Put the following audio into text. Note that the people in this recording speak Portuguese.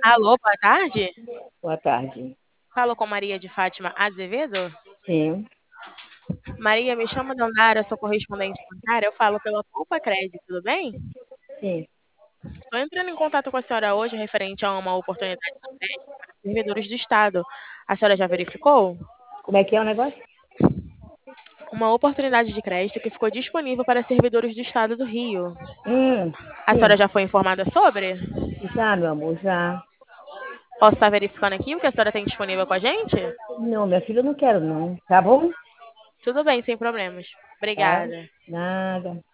Alô, boa tarde. Boa tarde. Falo com Maria de Fátima Azevedo. Sim, Maria, me chamo Dandara, sou correspondente bancária. Eu falo pela Poupa Crédito, tudo bem? sim. Estou entrando em contato com a senhora hoje referente a uma oportunidade de crédito para servidores do Estado. A senhora já verificou? Como é que é o negócio? Uma oportunidade de crédito que ficou disponível para servidores do Estado do Rio. A senhora Sim. já foi informada sobre? Já, meu amor, já. Posso estar verificando aqui o que a senhora tem disponível com a gente? Não, minha filha, eu não quero, não. Tá bom? Tudo bem, sem problemas. Tá? Obrigada. Nada.